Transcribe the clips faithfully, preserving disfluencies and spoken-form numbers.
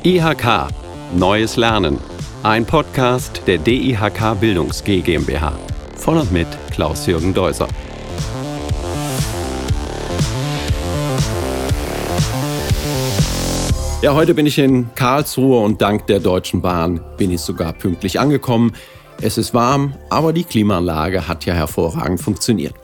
I H K – Neues Lernen. Ein Podcast der D I H K Bildungs G GmbH. Von und mit Klaus-Jürgen Deuser. Ja, heute bin ich in Karlsruhe und dank der Deutschen Bahn bin ich sogar pünktlich angekommen. Es ist warm, aber die Klimaanlage hat ja hervorragend funktioniert.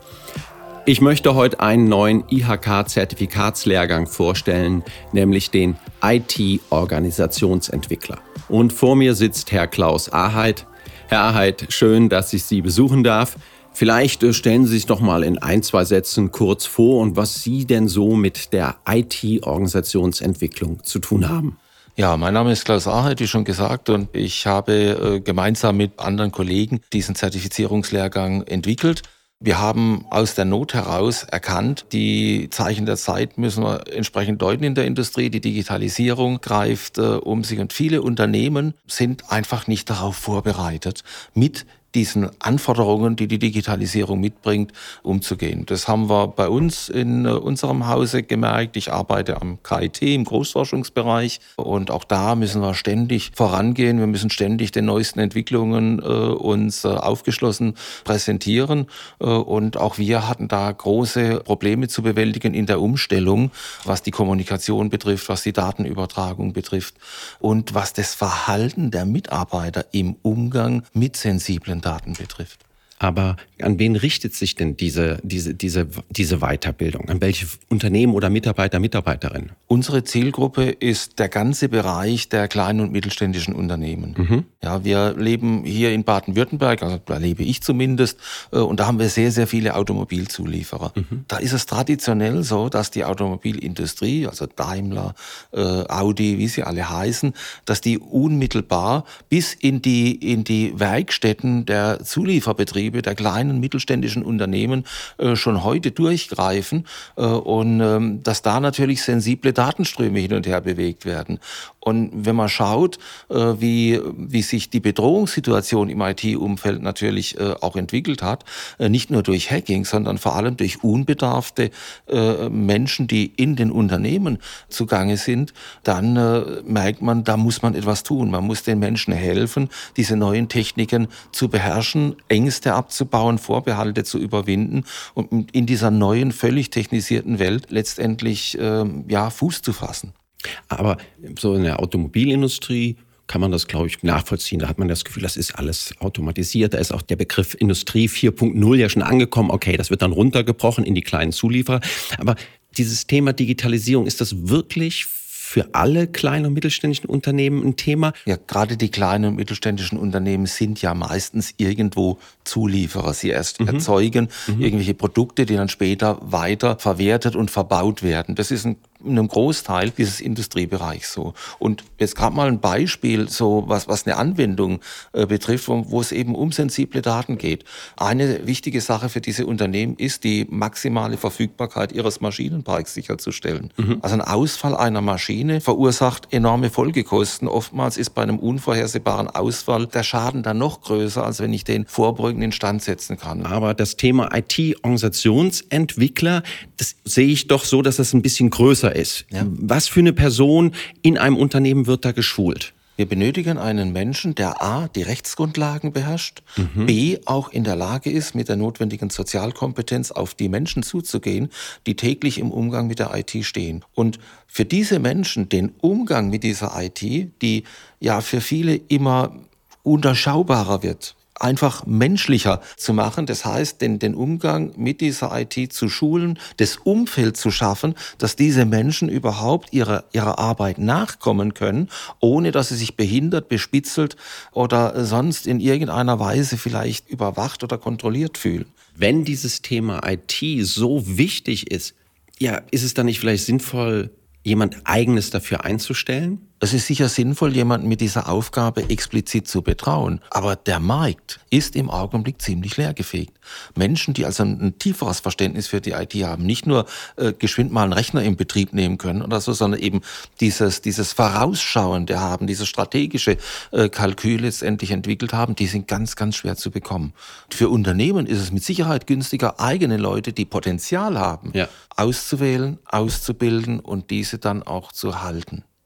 Ich möchte heute einen neuen I H K-Zertifikatslehrgang vorstellen, nämlich den I T-Organisationsentwickler. Und vor mir sitzt Herr Klaus Aheit. Herr Aheit, schön, dass ich Sie besuchen darf. Vielleicht stellen Sie sich doch mal in ein, zwei Sätzen kurz vor und was Sie denn so mit der I T-Organisationsentwicklung zu tun haben. Ja, mein Name ist Klaus Aheit, wie schon gesagt, und ich habe äh, gemeinsam mit anderen Kollegen diesen Zertifizierungslehrgang entwickelt. Wir haben aus der Not heraus erkannt, die Zeichen der Zeit müssen wir entsprechend deuten in der Industrie. Die Digitalisierung greift äh, um sich und viele Unternehmen sind einfach nicht darauf vorbereitet, mit diesen Anforderungen, die die Digitalisierung mitbringt, umzugehen. Das haben wir bei uns in unserem Hause gemerkt. Ich arbeite am K I T im Großforschungsbereich und auch da müssen wir ständig vorangehen. Wir müssen ständig den neuesten Entwicklungen äh, uns äh, aufgeschlossen präsentieren äh, und auch wir hatten da große Probleme zu bewältigen in der Umstellung, was die Kommunikation betrifft, was die Datenübertragung betrifft und was das Verhalten der Mitarbeiter im Umgang mit sensiblen Daten betrifft. Aber an wen richtet sich denn diese, diese, diese, diese Weiterbildung? An welche Unternehmen oder Mitarbeiter, Mitarbeiterinnen? Unsere Zielgruppe ist der ganze Bereich der kleinen und mittelständischen Unternehmen. Mhm. Ja, wir leben hier in Baden-Württemberg, also da lebe ich zumindest, und da haben wir sehr, sehr viele Automobilzulieferer. Mhm. Da ist es traditionell so, dass die Automobilindustrie, also Daimler, äh, Audi, wie sie alle heißen, dass die unmittelbar bis in die, in die Werkstätten der Zulieferbetriebe der kleinen mittelständischen Unternehmen äh, schon heute durchgreifen äh, und ähm, dass da natürlich sensible Datenströme hin und her bewegt werden. Und wenn man schaut, äh, wie, wie sich die Bedrohungssituation im I T-Umfeld natürlich äh, auch entwickelt hat, äh, nicht nur durch Hacking, sondern vor allem durch unbedarfte äh, Menschen, die in den Unternehmen zugange sind, dann äh, merkt man, da muss man etwas tun. Man muss den Menschen helfen, diese neuen Techniken zu beherrschen, Ängste abzubauen, Vorbehalte zu überwinden und in dieser neuen, völlig technisierten Welt letztendlich äh, ja, Fuß zu fassen. Aber so in der Automobilindustrie kann man das, glaube ich, nachvollziehen. Da hat man das Gefühl, das ist alles automatisiert. Da ist auch der Begriff Industrie vier Punkt null ja schon angekommen. Okay, das wird dann runtergebrochen in die kleinen Zulieferer. Aber dieses Thema Digitalisierung, ist das wirklich für alle kleinen und mittelständischen Unternehmen ein Thema? Ja, gerade die kleinen und mittelständischen Unternehmen sind ja meistens irgendwo Zulieferer. Sie erst mhm. erzeugen mhm. irgendwelche Produkte, die dann später weiter verwertet und verbaut werden. Das ist ein in einem Großteil dieses Industriebereichs so. Und jetzt gerade mal ein Beispiel, so was, was eine Anwendung äh, betrifft, wo, wo es eben um sensible Daten geht. Eine wichtige Sache für diese Unternehmen ist, die maximale Verfügbarkeit ihres Maschinenparks sicherzustellen. Mhm. Also ein Ausfall einer Maschine verursacht enorme Folgekosten. Oftmals ist bei einem unvorhersehbaren Ausfall der Schaden dann noch größer, als wenn ich den vorbeugend instand setzen kann. Aber das Thema I T-Organisationsentwickler, das sehe ich doch so, dass das ein bisschen größer ist. Ja. Was für eine Person in einem Unternehmen wird da geschult? Wir benötigen einen Menschen, der a. die Rechtsgrundlagen beherrscht, mhm. b. auch in der Lage ist, mit der notwendigen Sozialkompetenz auf die Menschen zuzugehen, die täglich im Umgang mit der I T stehen. Und für diese Menschen den Umgang mit dieser I T, die ja für viele immer unterschaubarer wird, einfach menschlicher zu machen. Das heißt, den, den Umgang mit dieser I T zu schulen, das Umfeld zu schaffen, dass diese Menschen überhaupt ihrer, ihrer Arbeit nachkommen können, ohne dass sie sich behindert, bespitzelt oder sonst in irgendeiner Weise vielleicht überwacht oder kontrolliert fühlen. Wenn dieses Thema I T so wichtig ist, ja, ist es dann nicht vielleicht sinnvoll, jemand Eigenes dafür einzustellen? Es ist sicher sinnvoll, jemanden mit dieser Aufgabe explizit zu betrauen. Aber der Markt ist im Augenblick ziemlich leergefegt. Menschen, die also ein tieferes Verständnis für die I T haben, nicht nur äh, geschwind mal einen Rechner in Betrieb nehmen können oder so, sondern eben dieses, dieses Vorausschauende haben, dieses strategische äh, Kalkül letztendlich entwickelt haben, die sind ganz, ganz schwer zu bekommen. Für Unternehmen ist es mit Sicherheit günstiger, eigene Leute, die Potenzial haben, ja. auszuwählen, auszubilden und diese dann auch zu halten.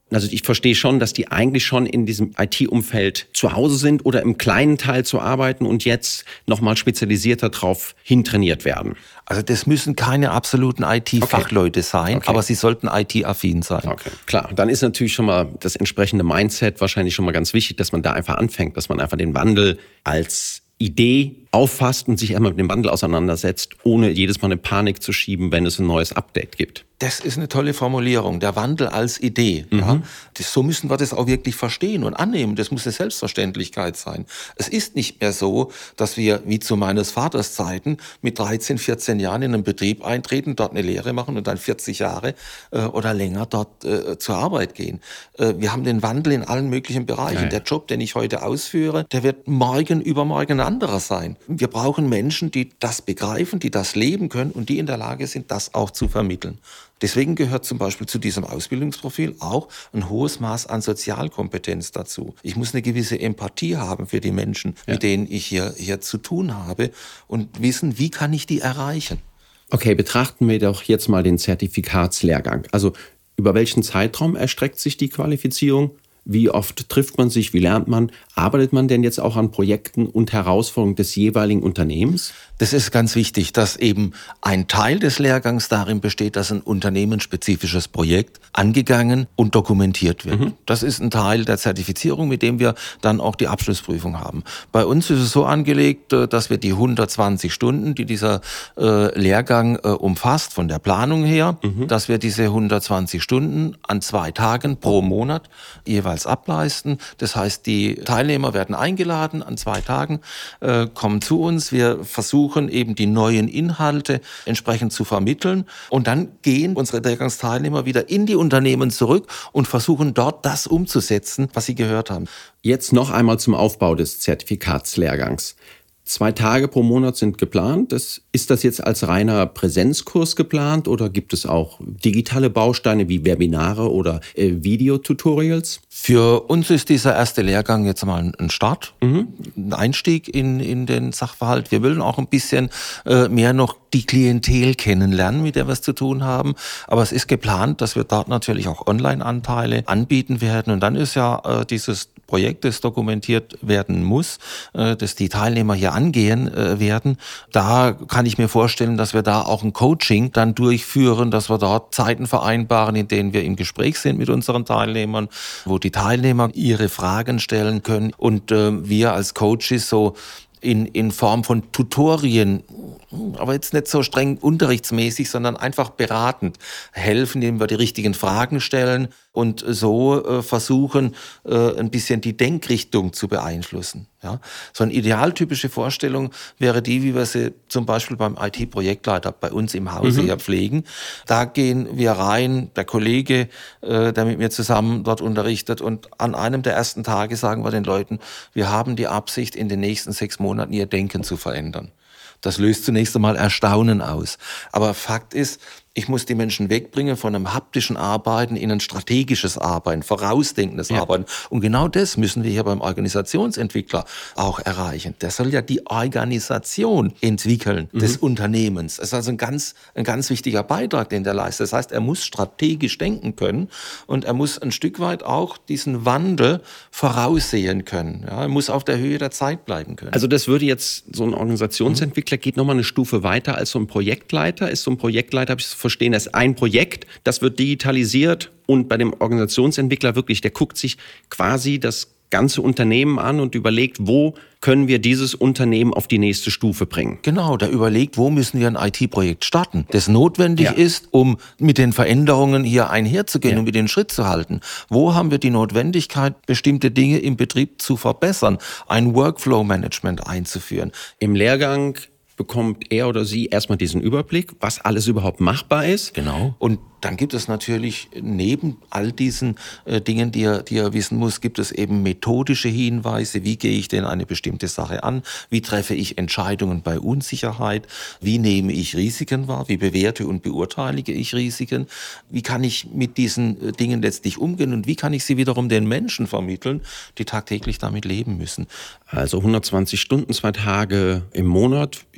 Also ich verstehe schon, dass die eigentlich schon in diesem I T-Umfeld zu Hause sind oder im kleinen Teil zu arbeiten und jetzt nochmal spezialisierter drauf hintrainiert werden. Also das müssen keine absoluten I T-Fachleute okay. sein, okay. aber sie sollten I T-affin sein. Okay, klar. Dann ist natürlich schon mal das entsprechende Mindset wahrscheinlich schon mal ganz wichtig, dass man da einfach anfängt, dass man einfach den Wandel als Idee auffasst und sich einmal mit dem Wandel auseinandersetzt, ohne jedes Mal eine Panik zu schieben, wenn es ein neues Update gibt. Das ist eine tolle Formulierung, der Wandel als Idee. Mhm. Ja. Das, so müssen wir das auch wirklich verstehen und annehmen. Das muss eine Selbstverständlichkeit sein. Es ist nicht mehr so, dass wir, wie zu meines Vaters Zeiten, mit dreizehn, vierzehn Jahren in einen Betrieb eintreten, dort eine Lehre machen und dann vierzig Jahre äh, oder länger dort äh, zur Arbeit gehen. Äh, wir haben den Wandel in allen möglichen Bereichen. Ja, ja. Der Job, den ich heute ausführe, der wird morgen, übermorgen ein anderer sein. Wir brauchen Menschen, die das begreifen, die das leben können und die in der Lage sind, das auch zu vermitteln. Deswegen gehört zum Beispiel zu diesem Ausbildungsprofil auch ein hohes Maß an Sozialkompetenz dazu. Ich muss eine gewisse Empathie haben für die Menschen, ja. mit denen ich hier, hier zu tun habe und wissen, wie kann ich die erreichen. Okay, betrachten wir doch jetzt mal den Zertifikatslehrgang. Also über welchen Zeitraum erstreckt sich die Qualifizierung? Wie oft trifft man sich? Wie lernt man? Arbeitet man denn jetzt auch an Projekten und Herausforderungen des jeweiligen Unternehmens? Das ist ganz wichtig, dass eben ein Teil des Lehrgangs darin besteht, dass ein unternehmensspezifisches Projekt angegangen und dokumentiert wird. Mhm. Das ist ein Teil der Zertifizierung, mit dem wir dann auch die Abschlussprüfung haben. Bei uns ist es so angelegt, dass wir die hundertzwanzig Stunden, die dieser äh, Lehrgang äh, umfasst, von der Planung her, mhm. dass wir diese hundertzwanzig Stunden an zwei Tagen pro Monat jeweils ableisten. Das heißt, die Teilnehmer werden eingeladen an zwei Tagen, äh, kommen zu uns. Wir versuchen eben die neuen Inhalte entsprechend zu vermitteln. Und dann gehen unsere Lehrgangsteilnehmer wieder in die Unternehmen zurück und versuchen dort das umzusetzen, was sie gehört haben. Jetzt noch einmal zum Aufbau des Zertifikatslehrgangs. Zwei Tage pro Monat sind geplant. Das, ist das jetzt als reiner Präsenzkurs geplant oder gibt es auch digitale Bausteine wie Webinare oder äh, Videotutorials? Für uns ist dieser erste Lehrgang jetzt mal ein Start, mhm. ein Einstieg in, in den Sachverhalt. Wir wollen auch ein bisschen äh, mehr noch die Klientel kennenlernen, mit der wir es zu tun haben. Aber es ist geplant, dass wir dort natürlich auch Online-Anteile anbieten werden. Und dann ist ja äh, dieses Projekt, das dokumentiert werden muss, äh, dass die Teilnehmer hier angehen äh, werden. Da kann ich mir vorstellen, dass wir da auch ein Coaching dann durchführen, dass wir dort Zeiten vereinbaren, in denen wir im Gespräch sind mit unseren Teilnehmern, wo die Teilnehmer ihre Fragen stellen können und äh, wir als Coaches so in, in Form von Tutorien, aber jetzt nicht so streng unterrichtsmäßig, sondern einfach beratend helfen, indem wir die richtigen Fragen stellen und so äh, versuchen, äh, ein bisschen die Denkrichtung zu beeinflussen. Ja? So eine idealtypische Vorstellung wäre die, wie wir sie zum Beispiel beim I T-Projektleiter bei uns im Hause mhm. hier pflegen. Da gehen wir rein, der Kollege, äh, der mit mir zusammen dort unterrichtet, und an einem der ersten Tage sagen wir den Leuten, wir haben die Absicht, in den nächsten sechs Monaten ihr Denken zu verändern. Das löst zunächst einmal Erstaunen aus. Aber Fakt ist, ich muss die Menschen wegbringen von einem haptischen Arbeiten in ein strategisches Arbeiten, vorausdenkendes ja. Arbeiten. Und genau das müssen wir hier beim Organisationsentwickler auch erreichen. Der soll ja die Organisation entwickeln mhm. des Unternehmens. Das ist also ein ganz, ein ganz wichtiger Beitrag, den der leistet. Das heißt, er muss strategisch denken können und er muss ein Stück weit auch diesen Wandel voraussehen können. Ja, er muss auf der Höhe der Zeit bleiben können. Also das würde jetzt, so ein Organisationsentwickler mhm. geht nochmal eine Stufe weiter als so ein Projektleiter. Ist so ein Projektleiter, habe ich so verstehen, das ist ein Projekt, das wird digitalisiert, und bei dem Organisationsentwickler wirklich, der guckt sich quasi das ganze Unternehmen an und überlegt, wo können wir dieses Unternehmen auf die nächste Stufe bringen. Genau, der überlegt, wo müssen wir ein I T-Projekt starten, das notwendig ja. ist, um mit den Veränderungen hier einherzugehen ja. und mit den Schritt zu halten. Wo haben wir die Notwendigkeit, bestimmte Dinge im Betrieb zu verbessern, ein Workflow-Management einzuführen. Im Lehrgang bekommt er oder sie erstmal diesen Überblick, was alles überhaupt machbar ist. Genau. Und dann gibt es natürlich neben all diesen äh, Dingen, die er, die er wissen muss, gibt es eben methodische Hinweise. Wie gehe ich denn eine bestimmte Sache an? Wie treffe ich Entscheidungen bei Unsicherheit? Wie nehme ich Risiken wahr? Wie bewerte und beurteile ich Risiken? Wie kann ich mit diesen äh, Dingen letztlich umgehen? Und wie kann ich sie wiederum den Menschen vermitteln, die tagtäglich damit leben müssen? Also hundertzwanzig Stunden, zwei Tage im Monat,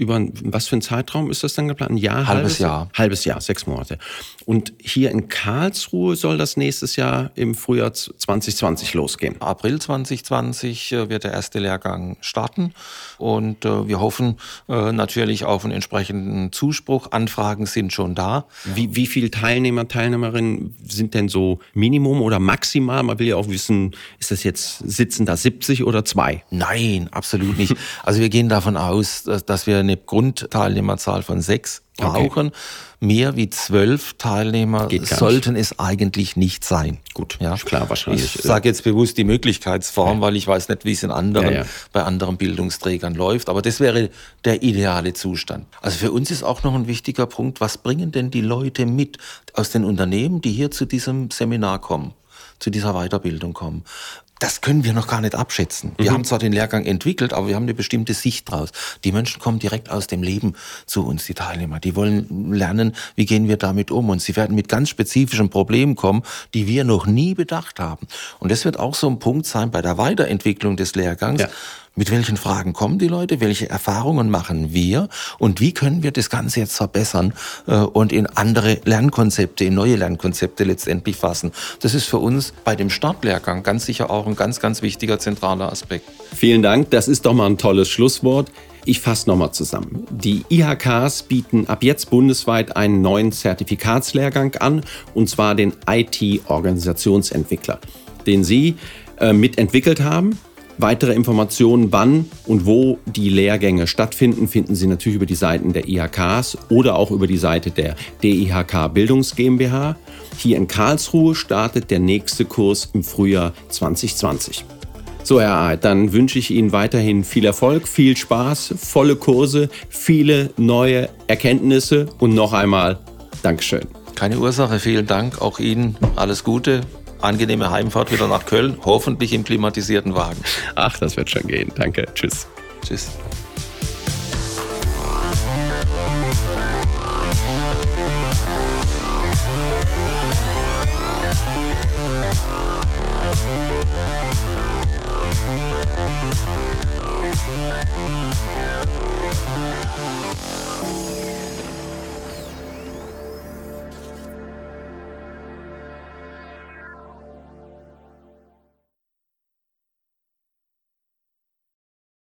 über, was für einen Zeitraum ist das dann geplant? Ein Jahr? Halbes, halbes Jahr. Halbes Jahr, sechs Monate. Und hier in Karlsruhe soll das nächstes Jahr im Frühjahr zwanzig zwanzig losgehen. April zwanzig zwanzig wird der erste Lehrgang starten und äh, wir hoffen äh, natürlich auf einen entsprechenden Zuspruch. Anfragen sind schon da. Wie, wie viele Teilnehmer, Teilnehmerinnen sind denn so Minimum oder maximal? Man will ja auch wissen, ist das jetzt, sitzen da siebzig oder zwei? Nein, absolut nicht. Also wir gehen davon aus, dass, dass wir eine Grundteilnehmerzahl von sechs brauchen. Okay. Mehr wie zwölf Teilnehmer sollten nicht. Es eigentlich nicht sein. Gut, ja, klar, wahrscheinlich. Ich sage jetzt bewusst die Möglichkeitsform, ja. weil ich weiß nicht, wie es in anderen, ja, ja. bei anderen Bildungsträgern läuft. Aber das wäre der ideale Zustand. Also für uns ist auch noch ein wichtiger Punkt, was bringen denn die Leute mit aus den Unternehmen, die hier zu diesem Seminar kommen, zu dieser Weiterbildung kommen? Das können wir noch gar nicht abschätzen. Wir mhm. haben zwar den Lehrgang entwickelt, aber wir haben eine bestimmte Sicht draus. Die Menschen kommen direkt aus dem Leben zu uns, die Teilnehmer. Die wollen lernen, wie gehen wir damit um. Und sie werden mit ganz spezifischen Problemen kommen, die wir noch nie bedacht haben. Und das wird auch so ein Punkt sein bei der Weiterentwicklung des Lehrgangs. Ja. Mit welchen Fragen kommen die Leute? Welche Erfahrungen machen wir? Und wie können wir das Ganze jetzt verbessern äh, und in andere Lernkonzepte, in neue Lernkonzepte letztendlich fassen? Das ist für uns bei dem Startlehrgang ganz sicher auch ein ganz, ganz wichtiger, zentraler Aspekt. Vielen Dank. Das ist doch mal ein tolles Schlusswort. Ich fasse nochmal zusammen. Die I H Ks bieten ab jetzt bundesweit einen neuen Zertifikatslehrgang an, und zwar den I T-Organisationsentwickler, den Sie äh, mitentwickelt haben. Weitere Informationen, wann und wo die Lehrgänge stattfinden, finden Sie natürlich über die Seiten der I H Ks oder auch über die Seite der D I H K Bildungs GmbH. Hier in Karlsruhe startet der nächste Kurs im Frühjahr zwanzig zwanzig. So, Herr Aheit, dann wünsche ich Ihnen weiterhin viel Erfolg, viel Spaß, volle Kurse, viele neue Erkenntnisse und noch einmal Dankeschön. Keine Ursache, vielen Dank. Auch Ihnen alles Gute. Angenehme Heimfahrt wieder nach Köln, hoffentlich im klimatisierten Wagen. Ach, das wird schon gehen. Danke. Tschüss. Tschüss.